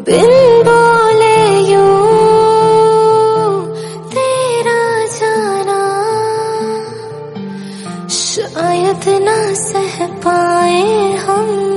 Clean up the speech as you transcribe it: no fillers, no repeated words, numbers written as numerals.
बिन बोले यूं तेरा जाना शायद ना सह पाए हम।